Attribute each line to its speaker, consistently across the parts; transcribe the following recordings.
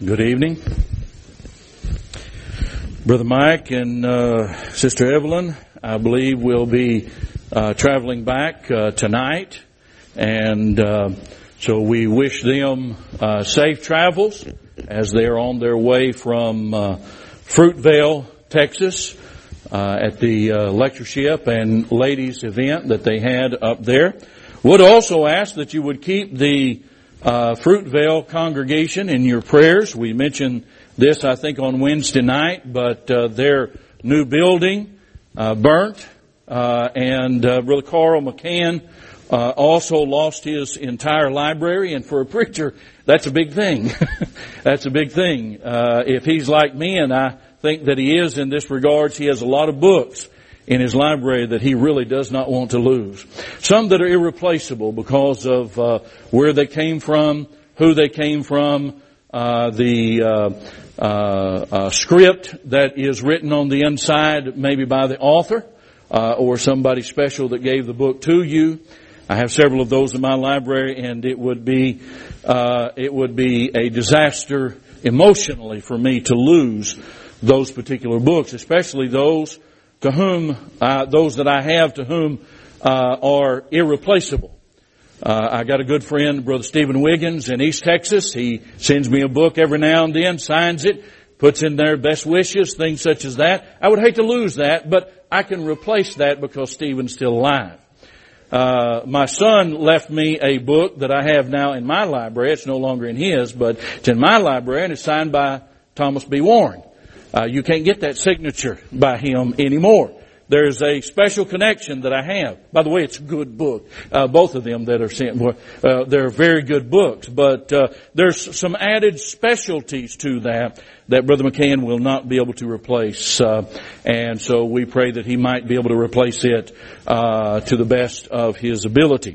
Speaker 1: Good evening. Brother Mike and Sister Evelyn, I believe, will be traveling back tonight. And so we wish them safe travels as they're on their way from Fruitvale, Texas, at the lectureship and ladies event that they had up there. Would also ask that you would keep the Fruitvale congregation in your prayers. We mentioned this, I think, on Wednesday night, but their new building burnt, and Brother Carl McCann also lost his entire library, and for a preacher, that's a big thing. That's a big thing. If he's like me, and I think that he is in this regards, he has a lot of books in his library that he really does not want to lose. Some that are irreplaceable because of where they came from, who they came from, the script that is written on the inside, maybe by the author or somebody special that gave the book to you. I have several of those in my library, and it would be a disaster emotionally for me to lose those particular books, especially those to whom, those that I have to whom, are irreplaceable. I got a good friend, Brother Stephen Wiggins in East Texas. He sends me a book every now and then, signs it, puts in there best wishes, things such as that. I would hate to lose that, but I can replace that because Stephen's still alive. My son left me a book that I have now in my library. It's no longer in his, but it's in my library, and it's signed by Thomas B. Warren. You can't get that signature by him anymore. There's a special connection that I have. By the way, it's a good book. Both of them that are sent, they're very good books. But there's some added specialties to that Brother McCann will not be able to replace. And so we pray that he might be able to replace it to the best of his ability.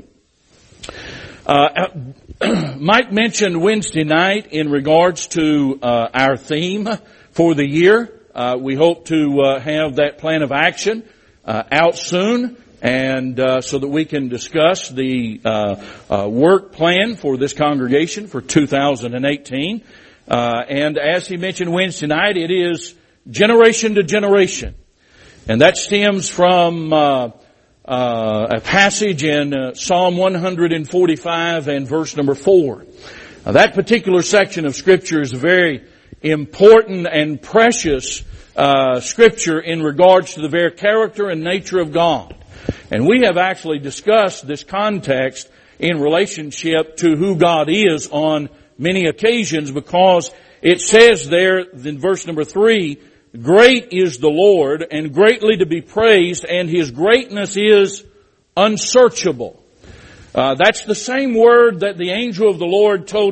Speaker 1: Mike mentioned Wednesday night in regards to our theme for the year. We hope to have that plan of action out soon, and so that we can discuss the work plan for this congregation for 2018. And as he mentioned Wednesday night, it is generation to generation, and that stems from a passage in Psalm 145 and verse number 4. That particular section of Scripture is very important and precious Scripture in regards to the very character and nature of God. And we have actually discussed this context in relationship to who God is on many occasions, because it says there in verse number 3, "Great is the Lord, and greatly to be praised, and His greatness is unsearchable." That's the same word that the angel of the Lord told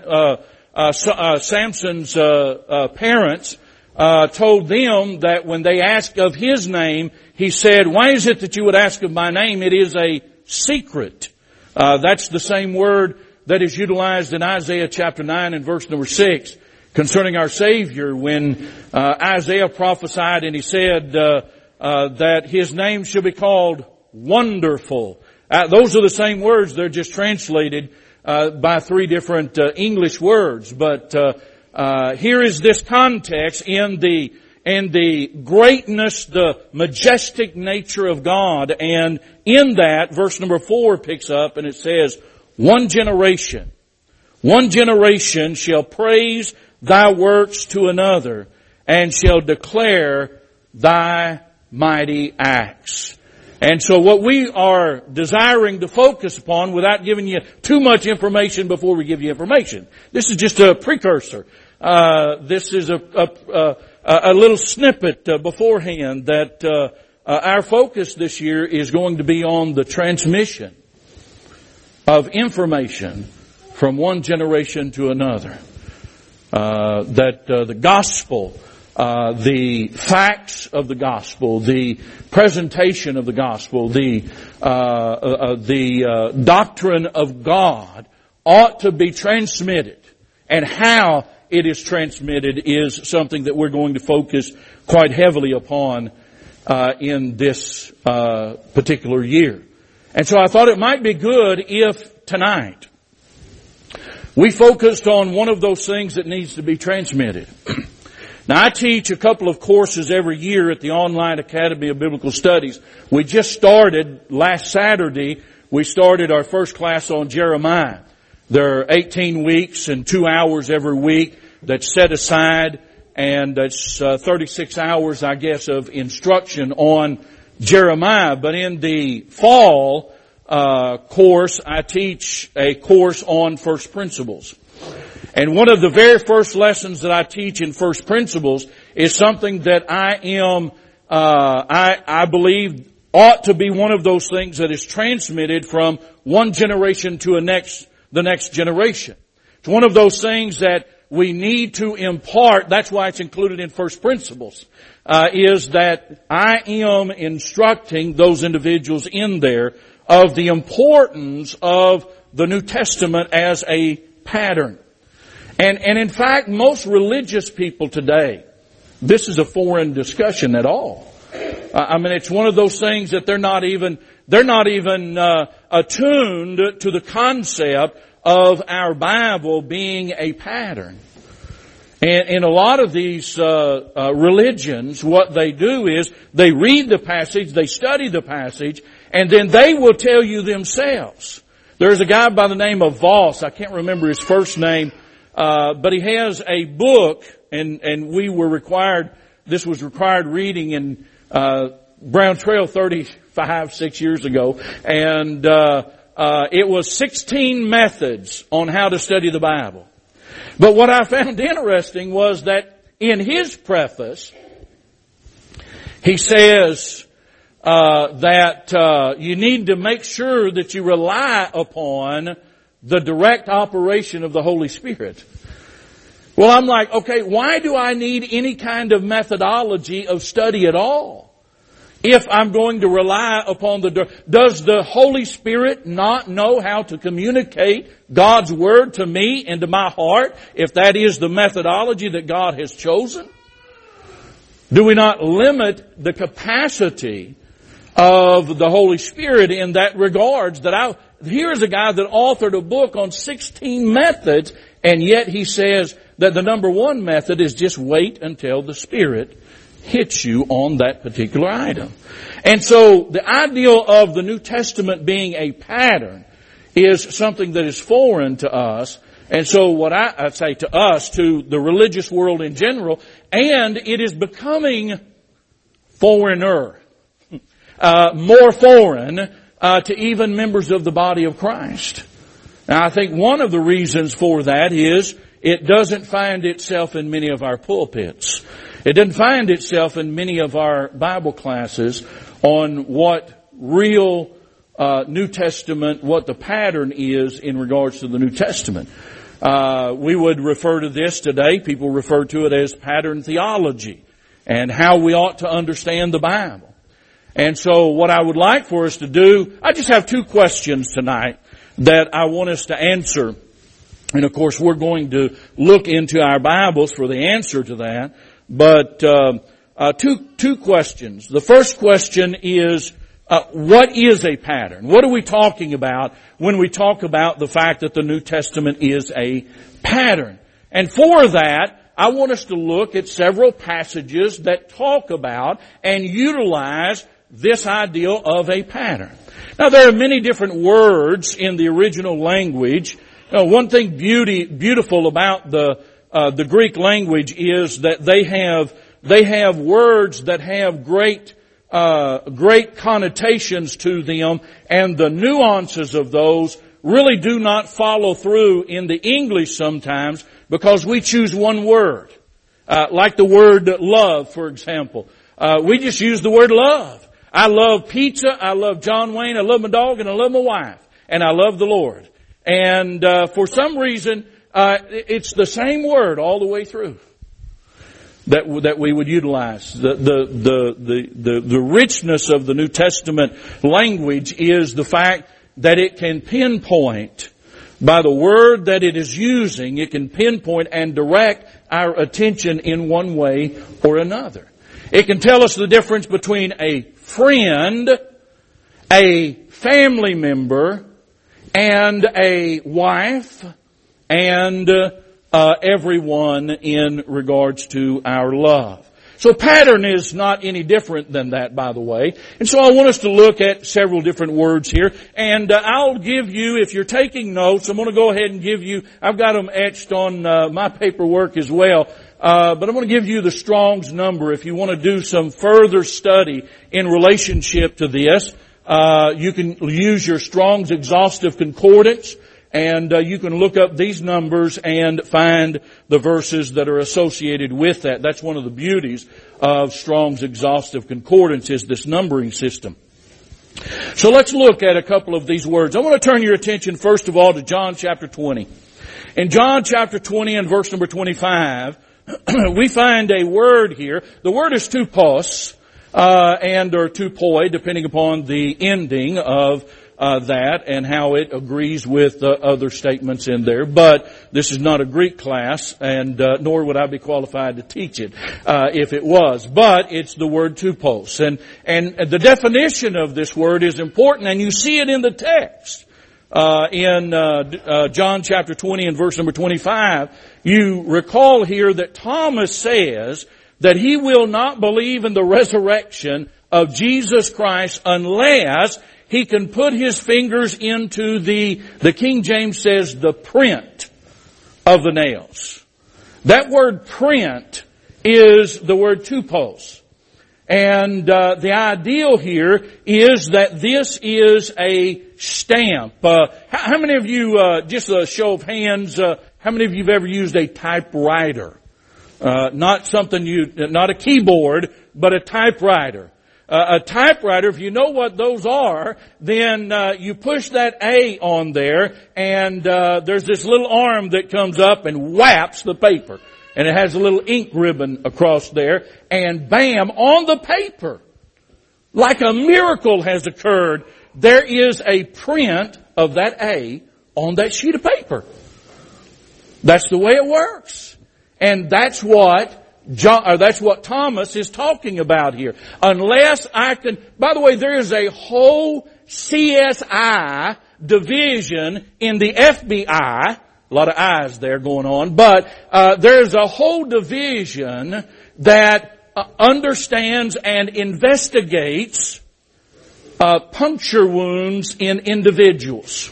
Speaker 1: Samson's parents, told them that when they asked of his name, he said, "Why is it that you would ask of my name? It is a secret." That's the same word that is utilized in Isaiah chapter 9 and verse number 6 concerning our Savior, when Isaiah prophesied and he said that His name shall be called Wonderful. Those are the same words. They're just translated by three different English words. But here is this context in the greatness, the majestic nature of God. And in that, verse number 4 picks up and it says, one generation shall praise Thy works to another, and shall declare Thy mighty acts. And so what we are desiring to focus upon, without giving you too much information before we give you information, this is just a precursor. This is a little snippet beforehand that our focus this year is going to be on the transmission of information from one generation to another. That the gospel, the facts of the gospel, the presentation of the gospel, the doctrine of God ought to be transmitted, and how it is transmitted is something that we're going to focus quite heavily upon in this particular year. And so I thought it might be good if tonight we focused on one of those things that needs to be transmitted. Now, I teach a couple of courses every year at the Online Academy of Biblical Studies. We just started last Saturday. We started our first class on Jeremiah. There are 18 weeks and 2 hours every week that's set aside, and that's 36 hours, I guess, of instruction on Jeremiah. But in the fall course, I teach a course on First Principles. And one of the very first lessons that I teach in First Principles is something that I believe ought to be one of those things that is transmitted from one generation to the next generation. It's one of those things that we need to impart. That's why it's included in First Principles, is that I am instructing those individuals in there of the importance of the New Testament as a pattern. And in fact, most religious people today, this is a foreign discussion at all. It's one of those things that they're not even attuned to the concept of our Bible being a pattern. And in a lot of these religions, what they do is they read the passage, they study the passage, and then they will tell you themselves. There's a guy by the name of Voss. I can't remember his first name. But he has a book, and we were required, this was required reading in, Brown Trail 6 years ago. And, it was 16 methods on how to study the Bible. But what I found interesting was that in his preface, he says, that you need to make sure that you rely upon the direct operation of the Holy Spirit. Well, I'm like, okay, why do I need any kind of methodology of study at all? If I'm going to rely upon does the Holy Spirit not know how to communicate God's Word to me and to my heart, if that is the methodology that God has chosen? Do we not limit the capacity of the Holy Spirit in that regards? Here's a guy that authored a book on 16 methods, and yet he says that the number one method is just wait until the Spirit hits you on that particular item. And so the ideal of the New Testament being a pattern is something that is foreign to us. And so what I'd say to us, to the religious world in general, and it is becoming foreigner, more foreign to even members of the body of Christ. Now, I think one of the reasons for that is it doesn't find itself in many of our pulpits. It doesn't find itself in many of our Bible classes on what real New Testament, what the pattern is in regards to the New Testament. We would refer to this today, people refer to it as pattern theology and how we ought to understand the Bible. And so what I would like for us to do, I just have 2 questions tonight that I want us to answer. And of course we're going to look into our Bibles for the answer to that. But two questions. The first question is, what is a pattern? What are we talking about when we talk about the fact that the New Testament is a pattern? And for that, I want us to look at several passages that talk about and utilize this idea of a pattern. Now, there are many different words in the original language. One thing beautiful about the Greek language is that they have words that have great connotations to them, and the nuances of those really do not follow through in the English sometimes because we choose one word. Like the word love, for example. We just use the word love. I love pizza, I love John Wayne, I love my dog, and I love my wife, and I love the Lord. And for some reason, it's the same word all the way through that we would utilize. The richness of the New Testament language is the fact that it can pinpoint by the word that it is using, it can pinpoint and direct our attention in one way or another. It can tell us the difference between a friend, a family member, and a wife, and everyone in regards to our love. So pattern is not any different than that, by the way. And so I want us to look at several different words here. And I'll give you, if you're taking notes, I'm going to go ahead and give you, I've got them etched on my paperwork as well. But I'm going to give you the Strong's number if you want to do some further study in relationship to this. You can use your Strong's Exhaustive Concordance. And you can look up these numbers and find the verses that are associated with that. That's one of the beauties of Strong's Exhaustive Concordance, is this numbering system. So let's look at a couple of these words. I want to turn your attention first of all to John chapter 20. In John chapter 20 and verse number 25, we find a word here. The word is tupos, or tupoi, depending upon the ending of that and how it agrees with other statements in there. But this is not a Greek class, and nor would I be qualified to teach it if it was. But it's the word tupos. And the definition of this word is important, and you see it in the text. In John chapter 20 and verse number 25, you recall here that Thomas says that he will not believe in the resurrection of Jesus Christ unless he can put his fingers into the King James says, the print of the nails. That word print is the word tupos. And the ideal here is that this is a stamp. How many of you, just a show of hands, how many of you have ever used a typewriter? Not a keyboard, but a typewriter. A typewriter, if you know what those are, then you push that A on there, and there's this little arm that comes up and whaps the paper. And it has a little ink ribbon across there, and bam, on the paper, like a miracle has occurred, there is a print of that A on that sheet of paper. That's the way it works. And that's what Thomas is talking about here. Unless I can, by the way, there is a whole CSI division in the FBI. A lot of I's there going on, but there's a whole division that understands and investigates puncture wounds in individuals.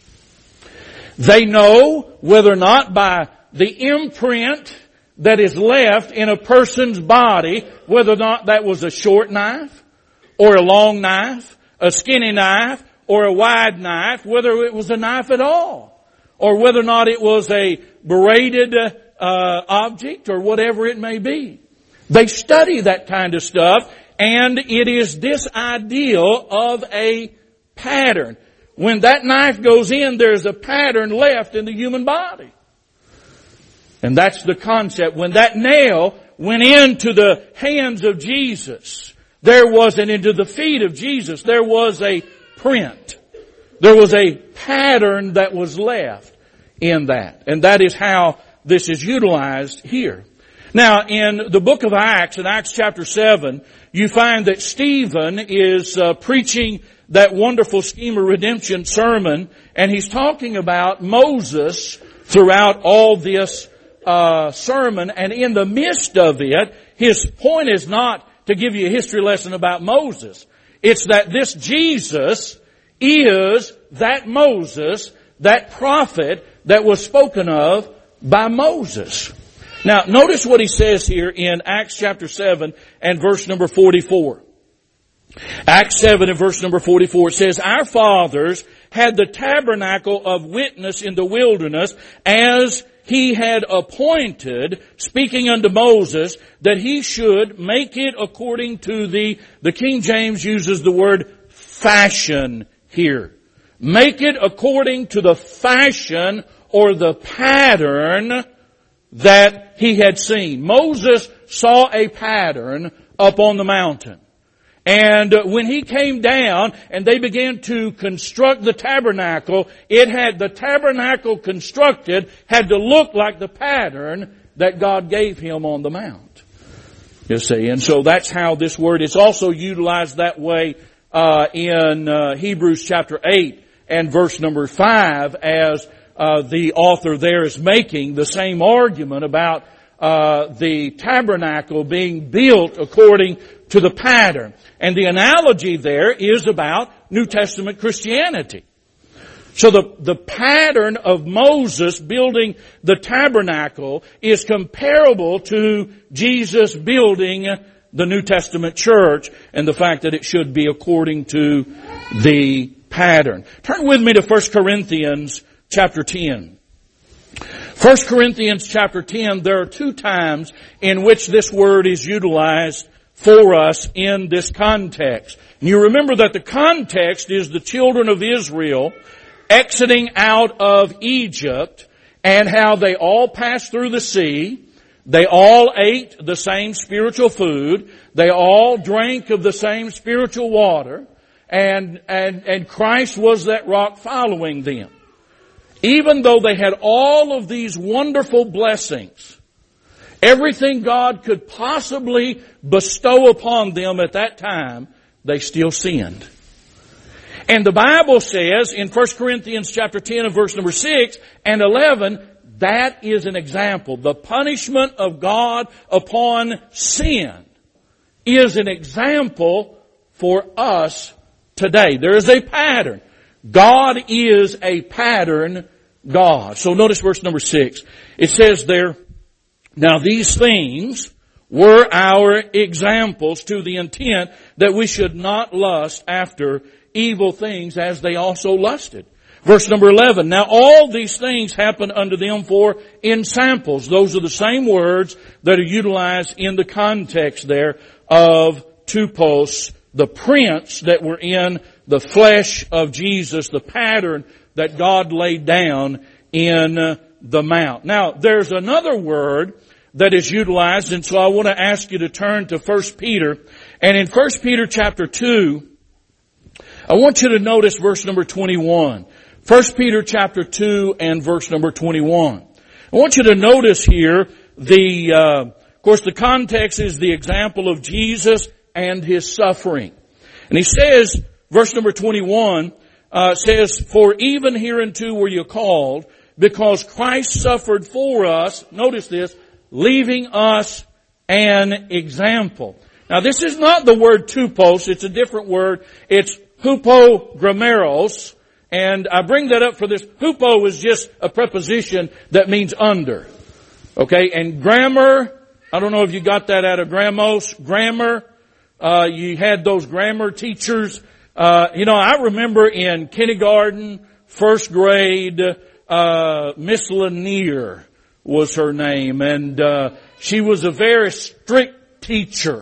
Speaker 1: They know whether or not by the imprint that is left in a person's body, whether or not that was a short knife, or a long knife, a skinny knife, or a wide knife, whether it was a knife at all, or whether or not it was a braided object, or whatever it may be. They study that kind of stuff, and it is this ideal of a pattern. When that knife goes in, there's a pattern left in the human body. And that's the concept. When that nail went into the hands of Jesus, and into the feet of Jesus, there was a print. There was a pattern that was left in that. And that is how this is utilized here. Now, in the book of Acts, in Acts chapter 7, you find that Stephen is preaching that wonderful scheme of redemption sermon, and he's talking about Moses throughout all this sermon, and in the midst of it, his point is not to give you a history lesson about Moses. It's that this Jesus is that Moses, that prophet that was spoken of by Moses. Now, notice what he says here in Acts chapter 7 and verse number 44. Acts 7 and verse number 44 says, "Our fathers had the tabernacle of witness in the wilderness as he had appointed, speaking unto Moses, that he should make it according to the King James uses the word fashion here. Make it according to the fashion or the pattern that he had seen." Moses saw a pattern up on the mountain. And when he came down and they began to construct the tabernacle, the tabernacle constructed had to look like the pattern that God gave him on the mount. You see, and so that's how this word is also utilized that way in Hebrews chapter 8 and verse number 5 as the author there is making the same argument about the tabernacle being built according to the pattern. And the analogy there is about New Testament Christianity. So the pattern of Moses building the tabernacle is comparable to Jesus building the New Testament church, and the fact that it should be according to the pattern. Turn with me to 1 Corinthians chapter 10. 1 Corinthians chapter 10, there are two times in which this word is utilized for us in this context. And you remember that the context is the children of Israel exiting out of Egypt, and how they all passed through the sea. They all ate the same spiritual food. They all drank of the same spiritual water. And Christ was that rock following them. Even though they had all of these wonderful blessings, everything God could possibly bestow upon them at that time, they still sinned. And the Bible says in 1 Corinthians chapter 10 and verse number 6 and 11, that is an example. The punishment of God upon sin is an example for us today. There is a pattern. God is a pattern God. So notice verse number 6. It says there, now these things were our examples to the intent that we should not lust after evil things as they also lusted. Verse number 11, now all these things happen unto them for ensamples. Those are the same words that are utilized in the context there of tupos, the prints that were in the flesh of Jesus, the pattern that God laid down in the mount. Now, there's another word that is utilized, and so I want to ask you to turn to 1 Peter. And in 1 Peter chapter 2, I want you to notice verse number 21. 1 Peter chapter 2 and verse number 21. I want you to notice here of course the context is the example of Jesus and His suffering. And he says, verse number 21, says, for even hereunto were you called, because Christ suffered for us, notice this, leaving us an example. Now this is not the word tupos, it's a different word. It's hupogrameros, and I bring that up for this. Hupo is just a preposition that means under. Okay, and grammar, I don't know if you got that out of Grammos. Grammar, you had those grammar teachers. I remember in kindergarten, first grade, Miss Lanier was her name, and she was a very strict teacher.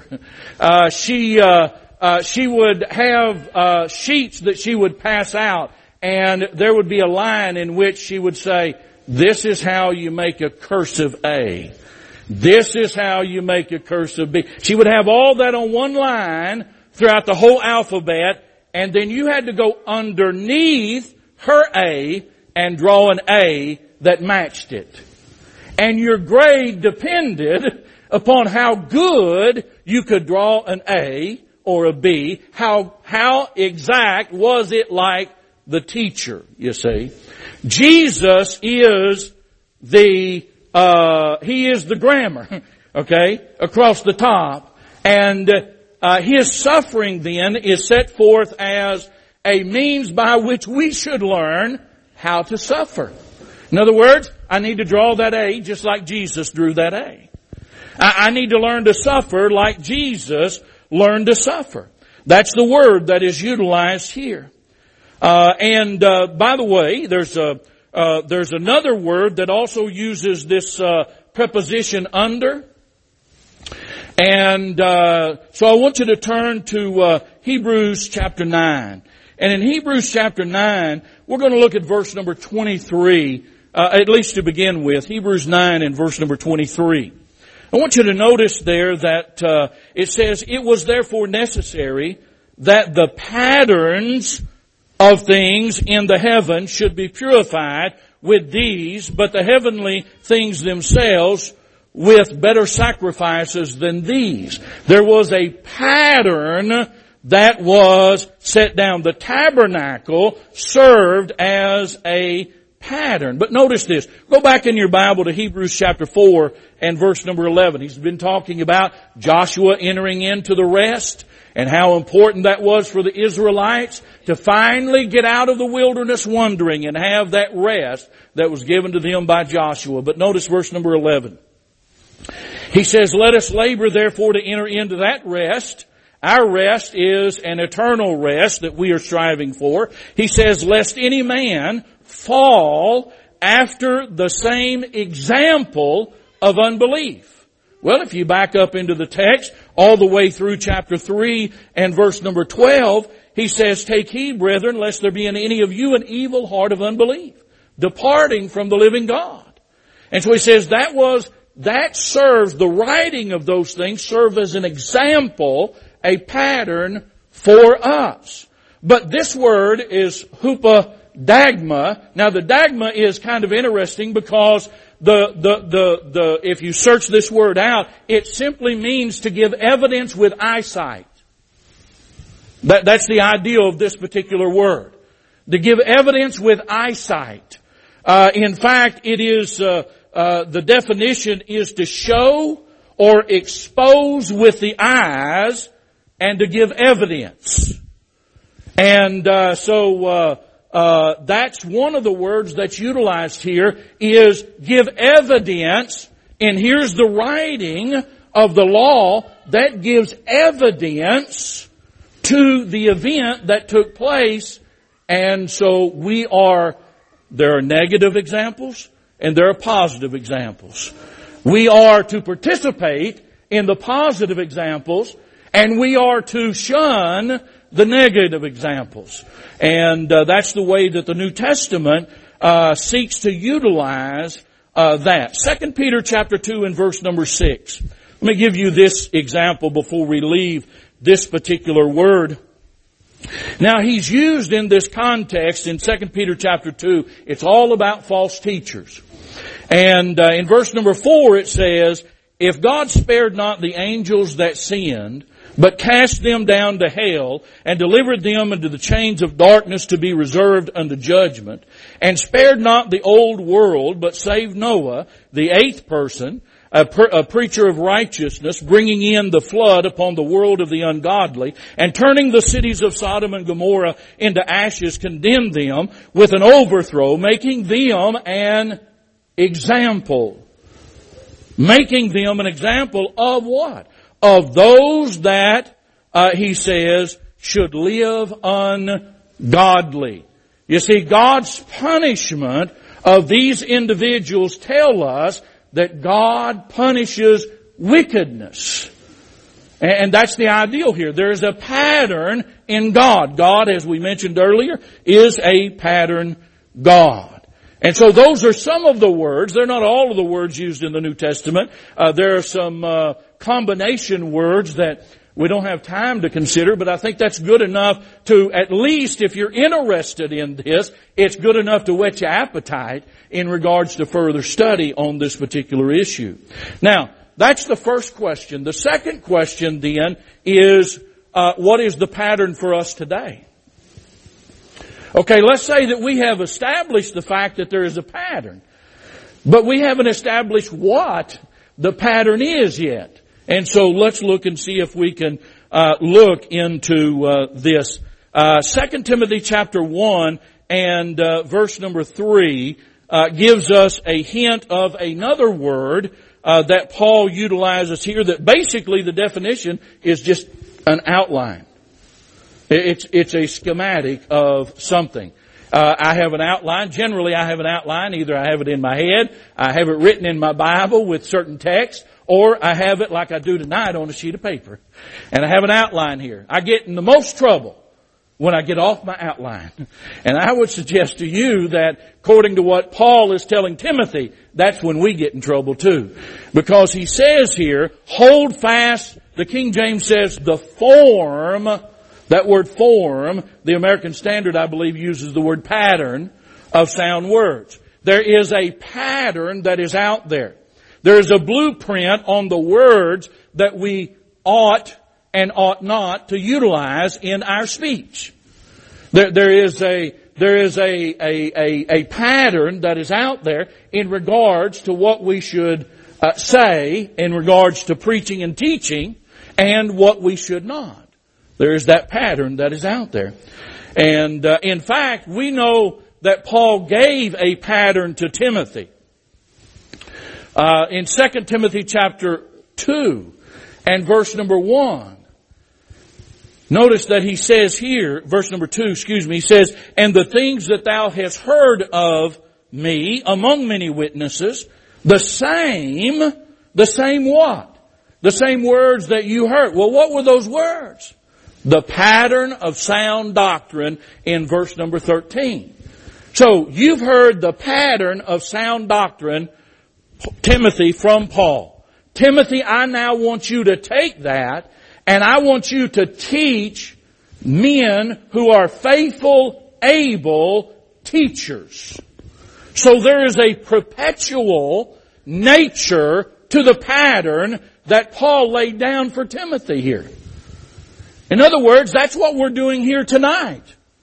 Speaker 1: She would have sheets that she would pass out, and there would be a line in which she would say, this is how you make a cursive A. This is how you make a cursive B. She would have all that on one line throughout the whole alphabet, and then you had to go underneath her A and draw an A that matched it. And your grade depended upon how good you could draw an A or a B. How exact was it like the teacher, you see. Jesus is he is the grammar, okay, across the top. And His suffering then is set forth as a means by which we should learn how to suffer. In other words, I need to draw that A just like Jesus drew that A. I need to learn to suffer like Jesus learned to suffer. That's the word that is utilized here. By the way, there's another word that also uses this preposition under. And so I want you to turn to Hebrews chapter 9. And in Hebrews chapter 9, we're going to look at verse number 23, at least to begin with. Hebrews 9 and verse number 23. I want you to notice there that it says, it was therefore necessary that the patterns of things in the heavens should be purified with these, but the heavenly things themselves with better sacrifices than these. There was a pattern that was set down. The tabernacle served as a pattern. But notice this. Go back in your Bible to Hebrews chapter 4 and verse number 11. He's been talking about Joshua entering into the rest and how important that was for the Israelites to finally get out of the wilderness wandering and have that rest that was given to them by Joshua. But notice verse number 11. He says, "Let us labor therefore to enter into that rest." Our rest is an eternal rest that we are striving for. He says, "Lest any man fall after the same example of unbelief." Well, if you back up into the text, all the way through chapter 3 and verse number 12, he says, "Take heed, brethren, lest there be in any of you an evil heart of unbelief, departing from the living God." And so he says that serves, the writing of those things serve as an example, a pattern for us. But this word is hupadagma. Now the dagma is kind of interesting because if you search this word out, it simply means to give evidence with eyesight. That's the idea of this particular word. To give evidence with eyesight. In fact, it is, the definition is to show or expose with the eyes and to give evidence. And that's one of the words that's utilized here, is give evidence. And here's the writing of the law that gives evidence to the event that took place. And so there are negative examples and there are positive examples. We are to participate in the positive examples, and we are to shun the negative examples. And that's the way that the New Testament seeks to utilize that. 2 Peter chapter 2 and verse number 6. Let me give you this example before we leave this particular word. Now he's used in this context in 2 Peter chapter 2. It's all about false teachers. And in verse number 4 it says, "If God spared not the angels that sinned, but cast them down to hell, and delivered them into the chains of darkness to be reserved unto judgment, and spared not the old world, but saved Noah, the eighth person, a preacher of righteousness, bringing in the flood upon the world of the ungodly, and turning the cities of Sodom and Gomorrah into ashes, condemned them with an overthrow, making them an example." Making them an example of what? Of those that, he says, should live ungodly. You see, God's punishment of these individuals tell us that God punishes wickedness. And that's the ideal here. There's a pattern in God. God, as we mentioned earlier, is a pattern God. And so those are some of the words. They're not all of the words used in the New Testament. There are some combination words that we don't have time to consider, but I think that's good enough to, at least if you're interested in this, it's good enough to whet your appetite in regards to further study on this particular issue. Now, that's the first question. The second question then is, what is the pattern for us today? Okay, let's say that we have established the fact that there is a pattern, but we haven't established what the pattern is yet. And so let's look and see if we can look into this. 2 Timothy chapter 1 and verse number 3 gives us a hint of another word that Paul utilizes here, that basically the definition is just an outline. It's a schematic of something. I have an outline. Generally, I have an outline. Either I have it in my head, I have it written in my Bible with certain text, or I have it like I do tonight on a sheet of paper. And I have an outline here. I get in the most trouble when I get off my outline. And I would suggest to you that according to what Paul is telling Timothy, that's when we get in trouble too. Because he says here, hold fast, the King James says, the form. That word form, the American Standard, I believe, uses the word pattern of sound words. There is a pattern that is out there. There is a blueprint on the words that we ought and ought not to utilize in our speech. There is a there is a pattern that is out there in regards to what we should say in regards to preaching and teaching and what we should not. There is that pattern that is out there. And in fact, we know that Paul gave a pattern to Timothy. In 2 Timothy chapter 2 and verse number 1, notice that he says here, verse number 2, he says, "And the things that thou hast heard of me among many witnesses, the same what? The same words that you heard." Well, what were those words? The pattern of sound doctrine in verse number 13. So, you've heard the pattern of sound doctrine, Timothy, from Paul. Timothy, I now want you to take that and I want you to teach men who are faithful, able teachers. So there is a perpetual nature to the pattern that Paul laid down for Timothy here. In other words, that's what we're doing here tonight.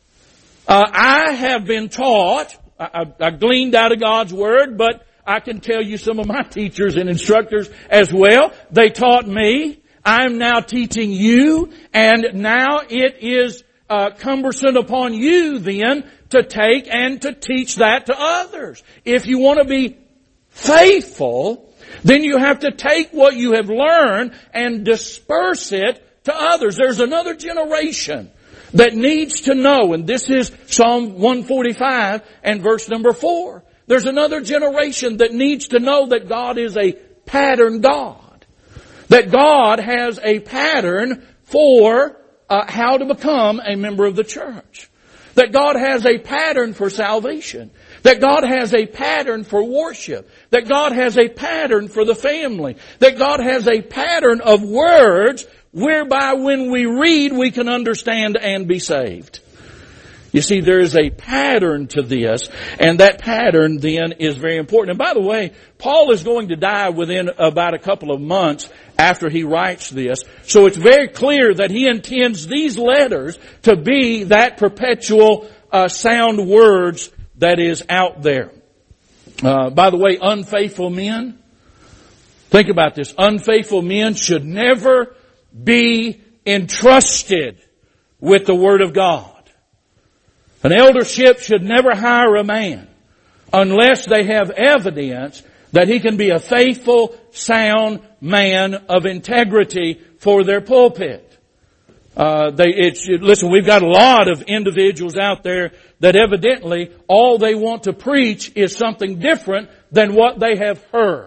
Speaker 1: I have been taught, I gleaned out of God's Word, but I can tell you some of my teachers and instructors as well. They taught me. I'm now teaching you, and now it is cumbersome upon you then to take and to teach that to others. If you want to be faithful, then you have to take what you have learned and disperse it to others. There's another generation that needs to know, and this is Psalm 145 and verse number 4. There's another generation that needs to know that God is a pattern God. That God has a pattern for how to become a member of the church. That God has a pattern for salvation. That God has a pattern for worship. That God has a pattern for the family. That God has a pattern of words whereby when we read we can understand and be saved. You see, there is a pattern to this, and that pattern then is very important. And by the way, Paul is going to die within about a couple of months after he writes this. So it's very clear that he intends these letters to be that perpetual sound words that is out there. By the way, unfaithful men, think about this. Unfaithful men should never be entrusted with the Word of God. An eldership should never hire a man unless they have evidence that he can be a faithful, sound man of integrity for their pulpit. Listen, we've got a lot of individuals out there that evidently all they want to preach is something different than what they have heard.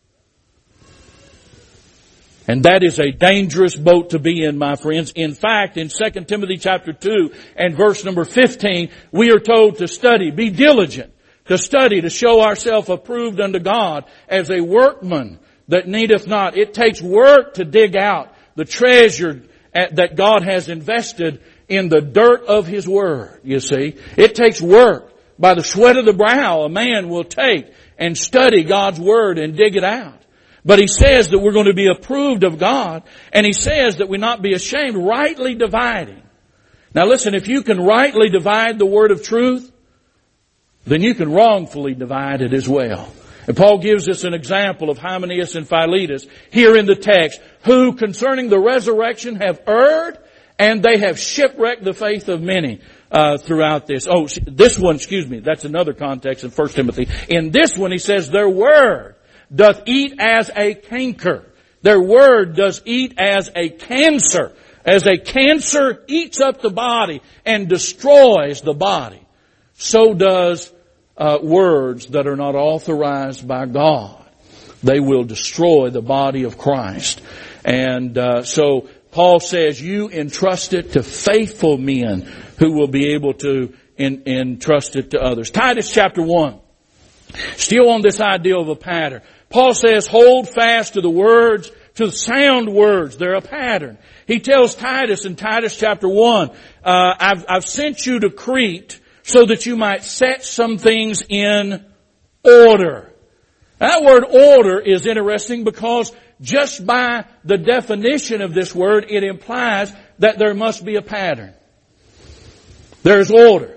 Speaker 1: And that is a dangerous boat to be in, my friends. In fact, in 2 Timothy chapter 2 and verse number 15, we are told to study, be diligent, to study, to show ourselves approved unto God as a workman that needeth not. It takes work to dig out the treasure that God has invested in the dirt of His Word, you see. It takes work. By the sweat of the brow, a man will take and study God's Word and dig it out. But he says that we're going to be approved of God, and he says that we not be ashamed, rightly dividing. Now listen, if you can rightly divide the word of truth, then you can wrongfully divide it as well. And Paul gives us an example of Hymenaeus and Philetus here in the text, who concerning the resurrection have erred, and they have shipwrecked the faith of many throughout this. Oh, this one, that's another context in 1 Timothy. In this one he says, their word doth eat as a canker. Their word does eat as a cancer. As a cancer eats up the body and destroys the body, so does words that are not authorized by God. They will destroy the body of Christ. And so Paul says, you entrust it to faithful men who will be able to entrust it to others. Titus chapter 1. Still on this idea of a pattern. Paul says, hold fast to the words, to the sound words. They're a pattern. He tells Titus in Titus chapter 1, I've sent you to Crete so that you might set some things in order. That word order is interesting because just by the definition of this word, it implies that there must be a pattern. There's order.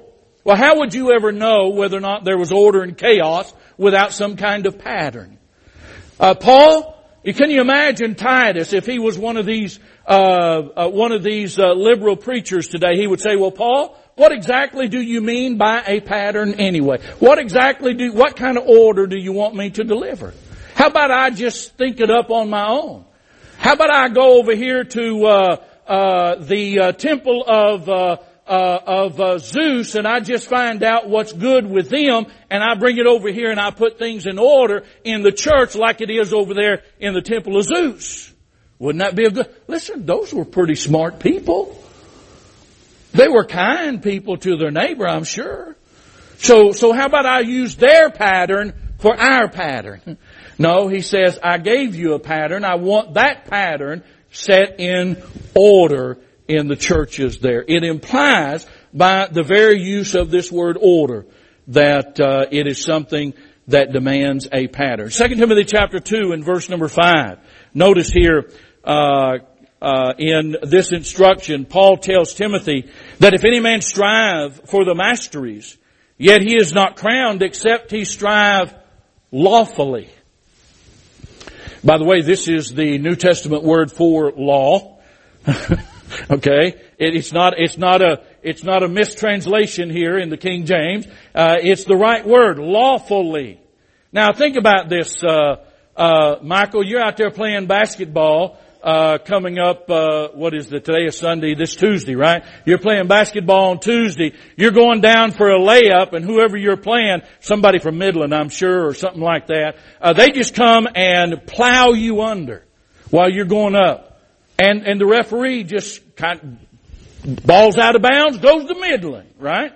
Speaker 1: Well, how would you ever know whether or not there was order and chaos without some kind of pattern? Paul, can you imagine Titus if he was one of these liberal preachers today? He would say, well, Paul, what exactly do you mean by a pattern anyway? What kind of order do you want me to deliver? How about I just think it up on my own? How about I go over here to the temple of Zeus, and I just find out what's good with them, and I bring it over here and I put things in order in the church like it is over there in the temple of Zeus. Wouldn't that be a good... Listen, those were pretty smart people. They were kind people to their neighbor, I'm sure. So how about I use their pattern for our pattern? No, he says, I gave you a pattern. I want that pattern set in order in the churches there. It implies by the very use of this word order that it is something that demands a pattern. 2 Timothy chapter 2 and verse number 5. Notice here in this instruction, Paul tells Timothy that if any man strive for the masteries, yet he is not crowned except he strive lawfully. By the way, this is the New Testament word for law. Okay, it's not a mistranslation here in the King James. It's the right word, lawfully. Now think about this, Michael. You're out there playing basketball. Coming up, what is it? Today is Sunday. This Tuesday, right? You're playing basketball on Tuesday. You're going down for a layup, and whoever you're playing, somebody from Midland, I'm sure, or something like that, they just come and plow you under while you're going up. And the referee just kind of balls out of bounds, goes to Midland, right?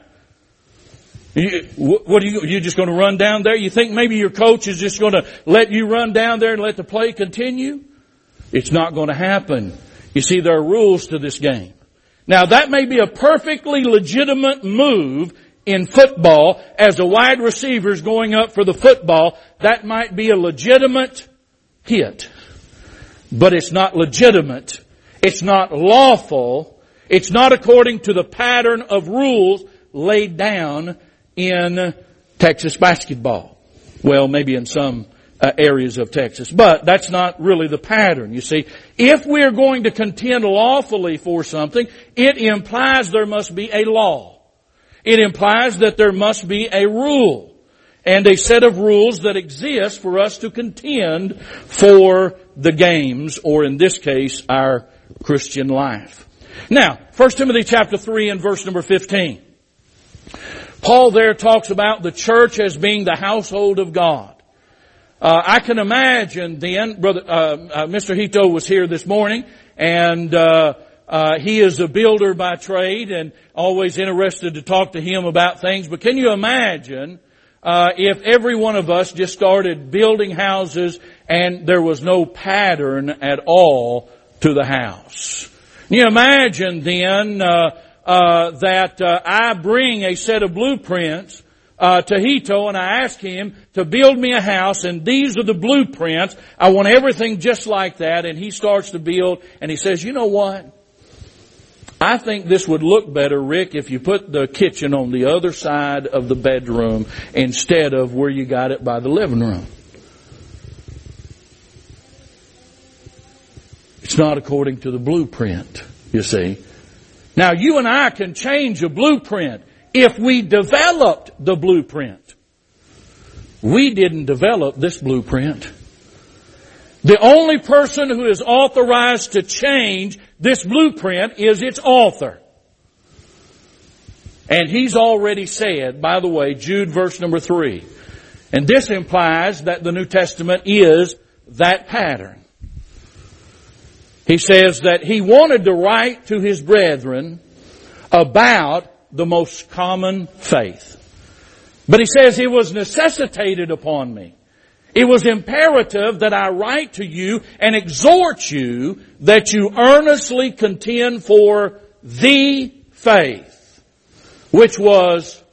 Speaker 1: What are you just going to run down there? You think maybe your coach is just going to let you run down there and let the play continue? It's not going to happen. You see, there are rules to this game. Now, that may be a perfectly legitimate move in football as a wide receiver is going up for the football. That might be a legitimate hit. But it's not legitimate. It's not lawful. It's not according to the pattern of rules laid down in Texas basketball. Well, maybe in some areas of Texas. But that's not really the pattern, you see. If we're going to contend lawfully for something, it implies there must be a law. It implies that there must be a rule and a set of rules that exist for us to contend for the games, or in this case, our Christian life. Now, 1 Timothy chapter 3 and verse number 15. Paul there talks about the church as being the household of God. I can imagine then, Mr. Hito was here this morning, and he is a builder by trade and always interested to talk to him about things. But can you imagine if every one of us just started building houses and there was no pattern at all to the house? Can you imagine then that I bring a set of blueprints to Hito and I ask him to build me a house, and these are the blueprints. I want everything just like that. And he starts to build and he says, you know what? I think this would look better, Rick, if you put the kitchen on the other side of the bedroom instead of where you got it by the living room. It's not according to the blueprint, you see. Now, you and I can change a blueprint if we developed the blueprint. We didn't develop this blueprint. The only person who is authorized to change this blueprint is its author. And he's already said, by the way, Jude verse number 3. And this implies that the New Testament is that pattern. He says that he wanted to write to his brethren about the most common faith. But he says it was necessitated upon me. It was imperative that I write to you and exhort you that you earnestly contend for the faith, which was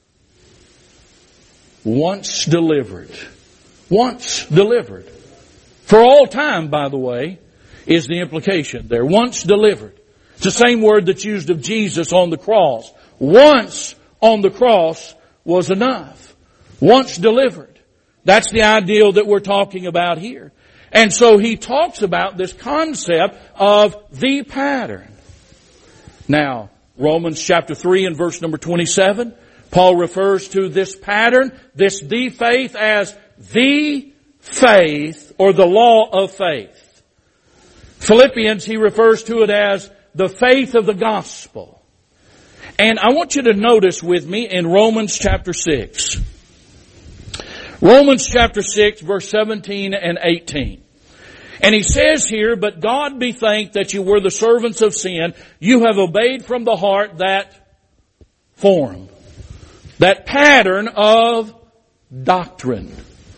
Speaker 1: once delivered. Once delivered. For all time, by the way, is the implication there. Once delivered. It's the same word that's used of Jesus on the cross. Once on the cross was enough. Once delivered. That's the ideal that we're talking about here. And so he talks about this concept of the pattern. Now, Romans chapter 3 and verse number 27, Paul refers to this pattern, this the faith, as the faith or the law of faith. Philippians, he refers to it as the faith of the gospel. And I want you to notice with me in Romans chapter 6. Romans chapter 6 verse 17 and 18. And he says here, but God be thanked that you were the servants of sin. You have obeyed from the heart that form, that pattern of doctrine.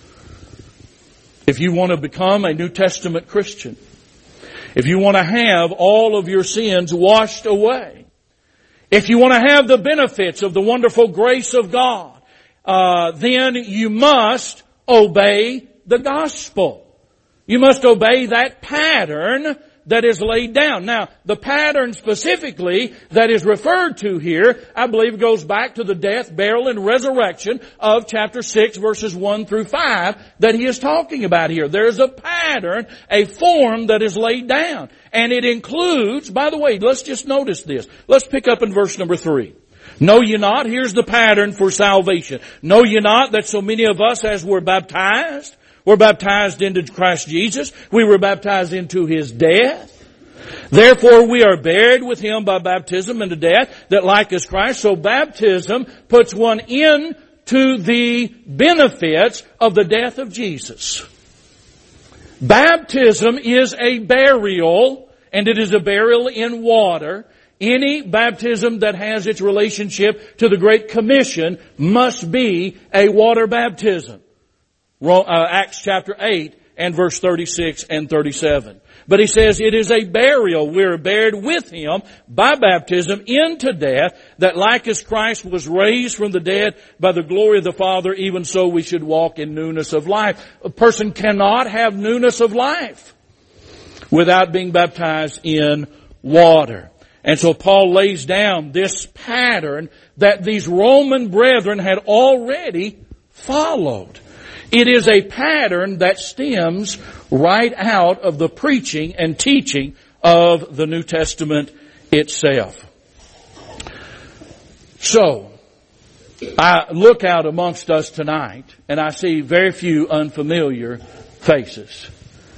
Speaker 1: If you want to become a New Testament Christian, if you want to have all of your sins washed away, if you want to have the benefits of the wonderful grace of God, then you must obey the gospel. You must obey that pattern that is laid down. Now, the pattern specifically that is referred to here, I believe goes back to the death, burial, and resurrection of chapter 6 verses 1 through 5 that he is talking about here. There's a pattern, a form that is laid down. And it includes, by the way, let's just notice this. Let's pick up in verse number 3. Know ye not, here's the pattern for salvation. Know ye not that so many of us as were baptized, we're baptized into Christ Jesus. We were baptized into His death. Therefore we are buried with Him by baptism into death, that like as Christ. So baptism puts one into the benefits of the death of Jesus. Baptism is a burial, and it is a burial in water. Any baptism that has its relationship to the Great Commission must be a water baptism. Acts chapter 8 and verse 36 and 37. But he says it is a burial. We're buried with Him by baptism into death, that like as Christ was raised from the dead by the glory of the Father, even so we should walk in newness of life. A person cannot have newness of life without being baptized in water. And so Paul lays down this pattern that these Roman brethren had already followed. It is a pattern that stems right out of the preaching and teaching of the New Testament itself. So, I look out amongst us tonight and I see very few unfamiliar faces.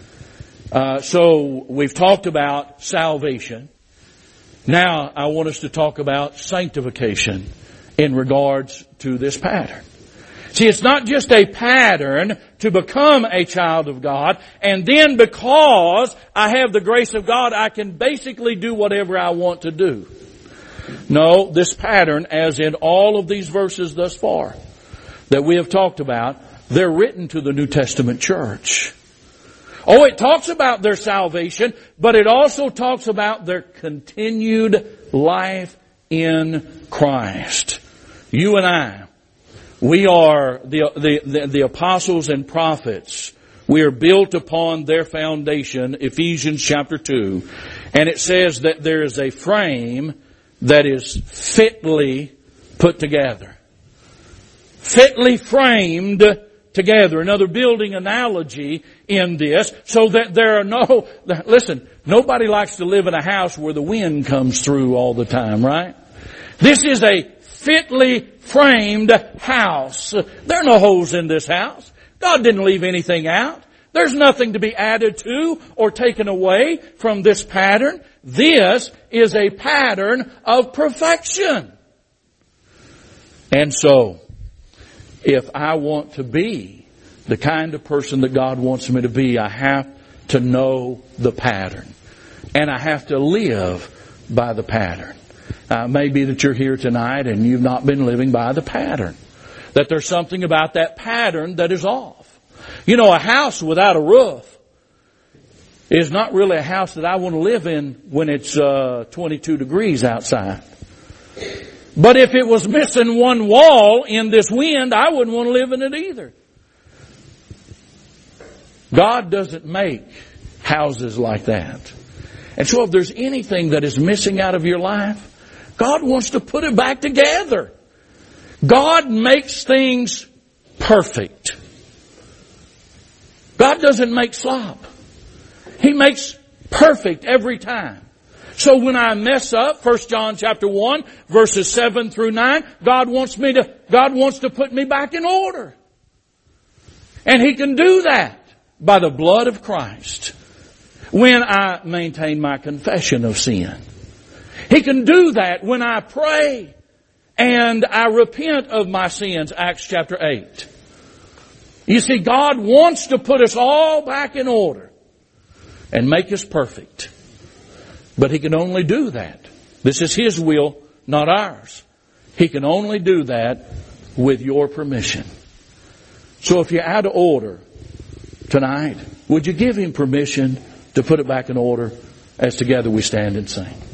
Speaker 1: So, we've talked about salvation. Now, I want us to talk about sanctification in regards to this pattern. See, it's not just a pattern to become a child of God, and then because I have the grace of God, I can basically do whatever I want to do. No, this pattern, as in all of these verses thus far that we have talked about, they're written to the New Testament church. Oh, it talks about their salvation, but it also talks about their continued life in Christ. You and I, we are the apostles and prophets. We are built upon their foundation, Ephesians chapter 2. And it says that there is a frame that is fitly put together. Fitly framed together. Another building analogy in this, so that there are no, listen, nobody likes to live in a house where the wind comes through all the time, right? This is a fitly framed house. There are no holes in this house. God didn't leave anything out. There's nothing to be added to or taken away from this pattern. This is a pattern of perfection. And so, if I want to be the kind of person that God wants me to be, I have to know the pattern. And I have to live by the pattern. It may be that you're here tonight and you've not been living by the pattern. That there's something about that pattern that is off. You know, a house without a roof is not really a house that I want to live in when it's 22 degrees outside. But if it was missing one wall in this wind, I wouldn't want to live in it either. God doesn't make houses like that. And so if there's anything that is missing out of your life, God wants to put it back together. God makes things perfect. God doesn't make slop. He makes perfect every time. So when I mess up, 1 John chapter 1, verses 7 through 9, God wants to put me back in order. And He can do that by the blood of Christ when I maintain my confession of sin. He can do that when I pray and I repent of my sins, Acts chapter 8. You see, God wants to put us all back in order and make us perfect. But He can only do that. This is His will, not ours. He can only do that with your permission. So if you're out of order tonight, would you give Him permission to put it back in order as together we stand and sing?